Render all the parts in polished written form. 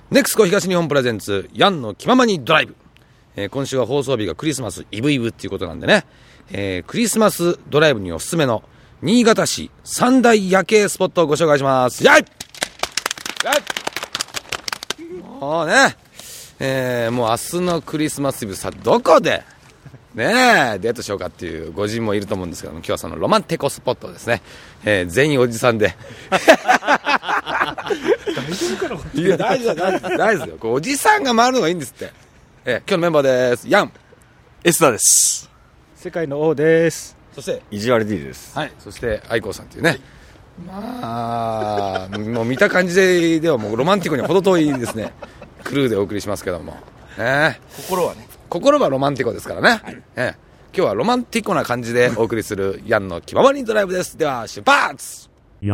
ネクスコ東日本プレゼンツヤンの気ままにドライブ、今週は放送日がクリスマスイブイブっていうことなんでね、クリスマスドライブにおすすめの新潟市三大夜景スポットをご紹介します。やいもうね、もう明日のクリスマスイブさどこでねデートしようかっていうご人もいると思うんですけども、今日はそのロマンテコスポットですね、全員おじさんで大丈夫かな。いや大丈夫ですよ。おじさんが回るのがいいんですって。今日のメンバーです。ヤンエスタです。 世界の王です。 そして意地悪 D です。 はい。そして愛子さんっていうね、まあもう見た感じではもうロマンティックに程遠いですねクルーでお送りしますけども、心はロマンティコですからね、はい。今日はロマンティコな感じでお送りするヤンの気ままにドライブです。では出発。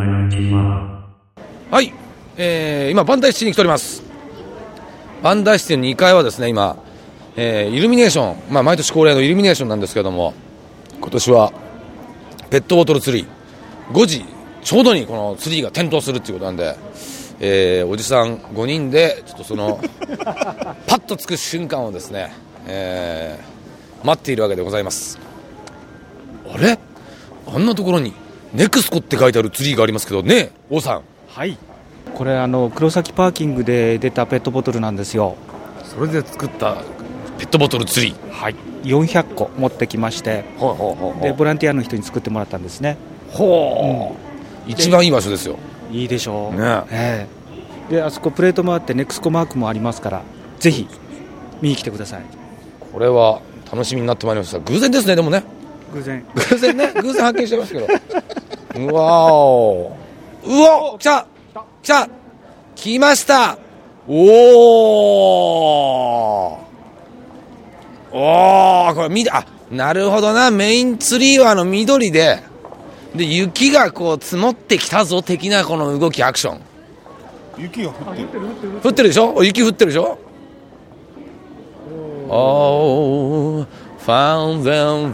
はい、今バンダイシティに来ております。バンダイシティの2階はですね、今、イルミネーション、毎年恒例のイルミネーションなんですけども、今年はペットボトルツリー5時ちょうどにこのツリーが点灯するっていうことなんで、おじさん5人でちょっとそのパッとつく瞬間をですね、待っているわけでございます。あれ、あんなところにネクスコって書いてあるツリーがありますけどね、王さん。 はい、これ黒崎パーキングで出たペットボトルなんですよ。 それで作ったペットボトルツリー、 はい、400個持ってきまして、でボランティアの人に作ってもらったんですね。 一番いい場所ですよ。 いいでしょう、 ね。 であそこプレートもあってネクスコマークもありますから、ぜひ見に来てください。 これは楽しみになってまいりました。偶然ですね。でもね、偶然ね、偶然発見してましたけどうわお、来た来ました。おー、これ見て、なるほどな。メインツリーは緑で雪がこう積もってきたぞ的なこの動き、アクション。 雪が降ってるでしょ。雪降ってるでしょ。Oh, found them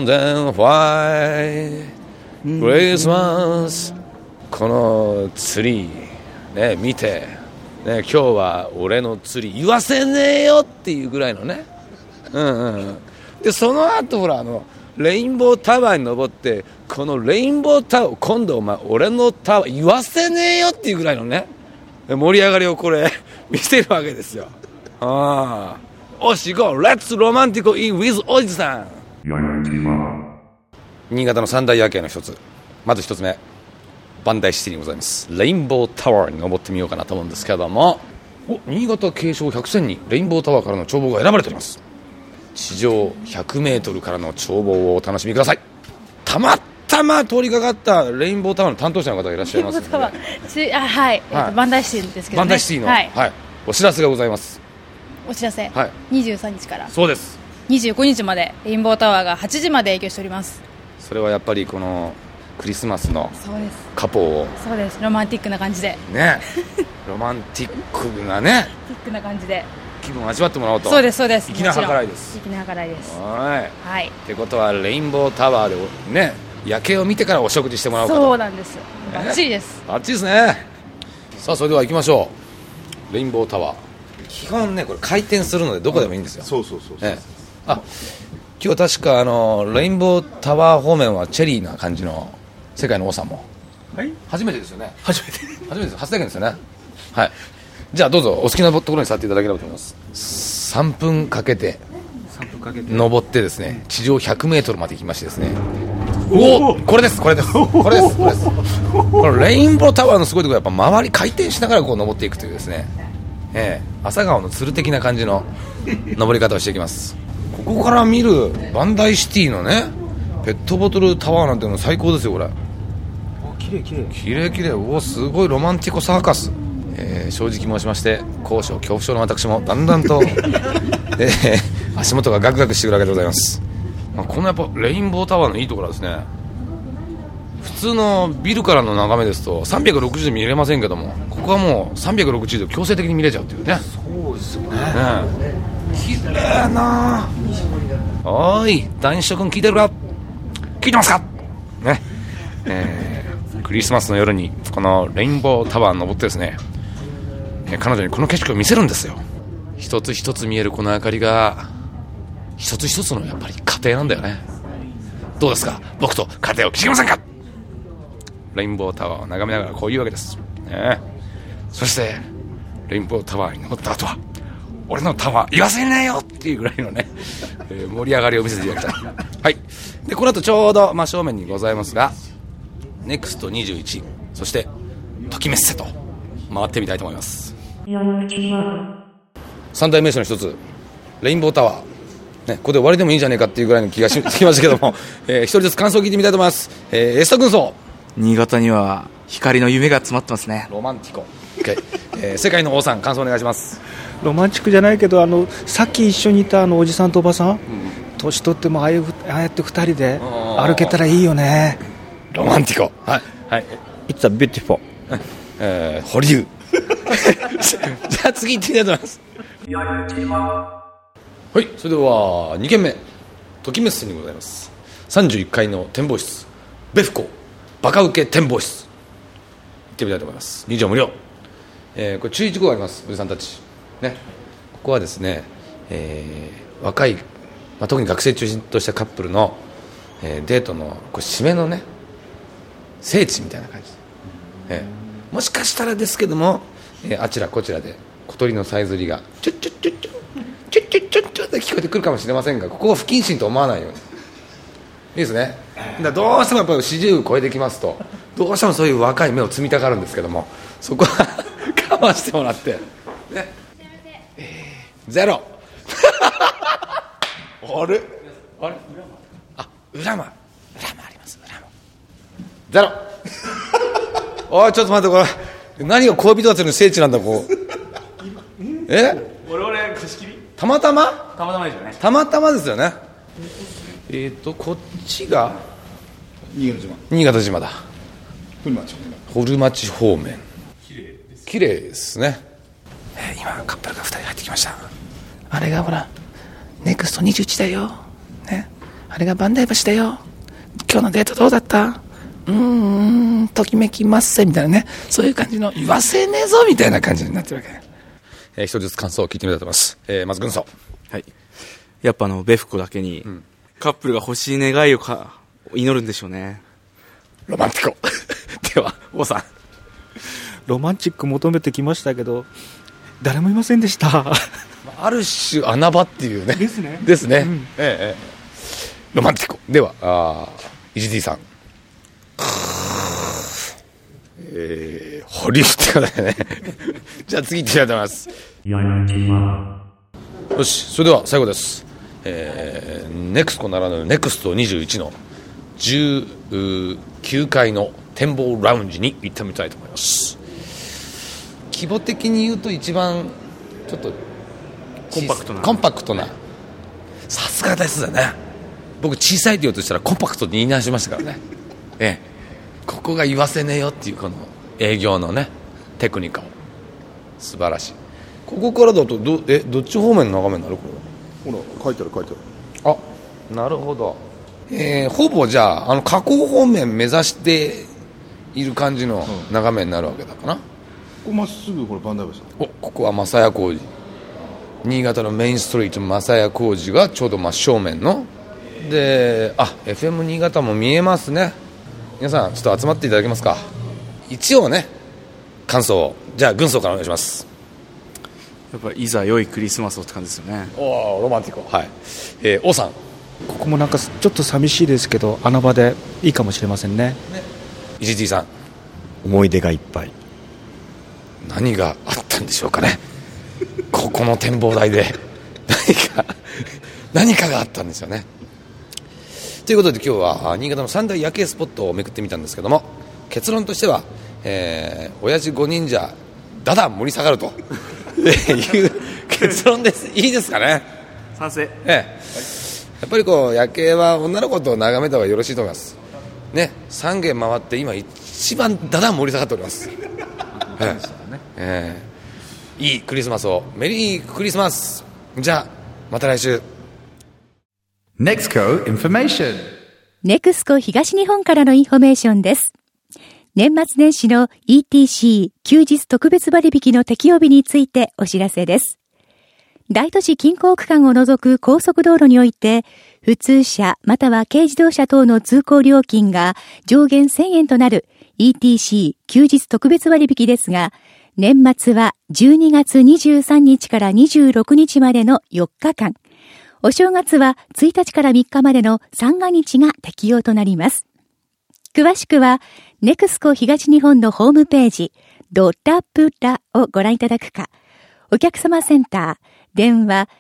why Christmas。 このツリーね、見てね、今日は俺のツリー言わせねえよっていうぐらいのね。でその後ほらレインボータワーに登って、このレインボータワー今度お前俺のタワー言わせねえよっていうぐらいのね盛り上がりをこれ見せるわけですよ。おしごレッツロマンティコインウィズおじさん。新潟の三大夜景の一つ、まず一つ目、バンダイシティにございますレインボータワーに登ってみようかなと思うんですけども、新潟継承100選にレインボータワーからの眺望が選ばれております。地上100メートルからの眺望をお楽しみください。たまたま通りかかったレインボータワーの担当者の方がいらっしゃいますので、 はい、バンダイシティですけどね。 バンダイシティの、お知らせがございます。 お知らせ、23日からそうです 25日までレインボータワーが8時まで営業しております。 それはやっぱりこのクリスマスのカポを、 そうです、ロマンティックな感じでねロマンティックなねティックな感じで気分を味わってもらおうと。 そうです。粋な計らいです。 粋な計らいです。 はい。ってことはレインボータワーでね夜景を見てからお食事してもらおうかと。 そうなんです。バッチリです。 バッチリですね。さあそれでは行きましょう。レインボータワー、基本ねこれ回転するのでどこでもいいんですよ。 そう、 今日確かレインボータワー方面はチェリーな感じの世界の王さんも、初めてですよね。初めてです。初体験ですよね。はい。じゃあどうぞお好きなところに座っていただければと思います。3分かけて登ってですね、地上100メートルまで行きましてですね、これです。このレインボータワーのすごいところはやっぱ周り回転しながらこう登っていくというですね、朝顔の鶴的な感じの登り方をしていきます。ここから見るバンダイシティのねペットボトルタワーなんての最高ですよ。これきれい。すごいロマンティコサーカス。正直申しまして高所恐怖症の私もだんだんと、足元がガクガクしてくるわけでございます。このやっぱレインボータワーのいいところはですね、普通のビルからの眺めですと360度見れませんけども、ここはもう360度強制的に見れちゃうっていうね。 そうですよね。 綺麗な。おい男子君聞いてるか、聞いてますかね。クリスマスの夜にこのレインボータワーに登ってですね、 彼女にこの景色を見せるんですよ。一つ一つ見えるこの明かりが一つ一つのやっぱり過程なんだよね。どうですか、僕と過程を聞きませんか。レインボータワーを眺めながらこういうわけです、そしてレインボータワーに登った後は俺のタワー言わせないよっていうぐらいのね、盛り上がりを見せていただきたい。はい。でこの後ちょうど真正面にございますがネクスト21、そしてときめっせと回ってみたいと思います。三大名所の一つレインボータワー、ね、ここで終わりでもいいんじゃねえかっていうぐらいの気がしてきましたけども、一人ずつ感想を聞いてみたいと思います。エスタ軍曹。 新潟には光の夢が詰まってますね。 ロマンティコ、世界の王さん、感想お願いします。 ロマンチックじゃないけどさっき一緒にいたおじさんとおばさん、年取ってもああやって2人で歩けたらいいよね。 ロマンティコ、はい、はい、 It's a beautiful 保留じゃあ次行ってみたいと思います。はい、それでは2軒目ときめっせにございます。31階の展望室ベフコバカウケ展望室行ってみたいと思います。入場無料。これ注意事項があります。おじさんたちね、ここはですね、若い、特に学生中心としたカップルの、デートのこう締めのね聖地みたいな感じ、もしかしたらですけども、あちらこちらで小鳥のさえずりがちょっちょっちょっちょちょっちょっちょっちょって聞こえてくるかもしれませんが、ここは不謹慎と思わないようにいいですね。だどうしてもやっぱり40超えてきますとどうしてもそういう若い目を摘みたがるんですけども、そこは我慢してもらってね。ゼロあれ裏もあります。裏もゼロおいちょっと待って、これ何が恋人たちの聖地なんだ。こう我々貸し切りたまたまですよね。たまたまですよね。こっちが新潟島だ。堀町方面綺麗ですね。今カップルが2人入ってきました。あれがほらネクスト21だよ、ね、あれが万代橋だよ。今日のデートどうだった？ときめきますせみたいなね、そういう感じの言わせねえぞみたいな感じになってるわけ。一人ずつ感想を聞いてみたいと思います。まず軍曹。 はい。やっぱベフコだけに、カップルが欲しい願いを祈るんでしょうね。 ロマンティコでは王さん。 ロマンチック求めてきましたけど誰もいませんでしたある種穴場っていうねですね、 ロマンティコでは石 D さん保留ってことでねじゃあ次行ってみたいと思います。よし、それでは最後です。ネクスコならぬネクスト21の19階の展望ラウンジに行ってみたいと思います。規模的に言うと一番ちょっとコンパクトなさすがですね。僕小さいって言おうとしたらコンパクトに言い直しましたからねここが言わせねえよっていうこの営業のねテクニカル素晴らしい。ここからだとどっち方面の眺めになる？これほら書いてあるあ、なるほど。ほぼじゃあ河口方面目指している感じの眺めになるわけだかな。 ここまっすぐこれ万代橋。 ここは正屋小路、新潟のメインストリート正屋小路がちょうど真正面ので、FM 新潟も見えますね。皆さんちょっと集まっていただけますか。一応ね感想をじゃあ軍曹からお願いします。 やっぱいざ良いクリスマスをって感じですよね。 おーロマンティコ。はい、王さん。 ここもなんかちょっと寂しいですけど穴場でいいかもしれませんね。 石 T さん。 思い出がいっぱい。 何があったんでしょうかねここの展望台で何かがあったんですよね。ということで今日は新潟の三大夜景スポットを巡ってみたんですけども、結論としては、親父5人じゃだだ盛り下がるという結論です。いいですかね。 賛成。 やっぱりこう夜景は女の子と眺めた方がよろしいと思いますね。3軒回って今一番だだ盛り下がっておりますいいクリスマスを。メリークリスマス。じゃあまた来週。 NEXCO Information。 NEXCO 東日本からのインフォメーションです。 年末年始の ETC 休日特別割引の適用日についてお知らせです。大都市近郊区間を除く高速道路において、普通車または軽自動車等の通行料金が上限1000円となる ETC 休日特別割引ですが、年末は12月23日から26日までの4日間、お正月は1日から3日までの三が日が適用となります。詳しくは、ネクスコ東日本のホームページ、ドラプラをご覧いただくか、お客様センター、電話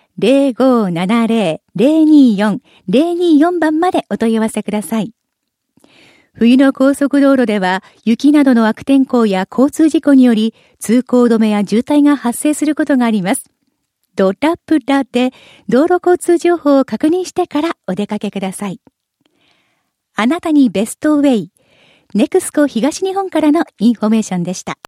0570-024-024 番までお問い合わせください。冬の高速道路では、雪などの悪天候や交通事故により、通行止めや渋滞が発生することがあります。ドラプラで道路交通情報を確認してからお出かけください。あなたにベストウェイ、ネクスコ東日本からのインフォメーションでした。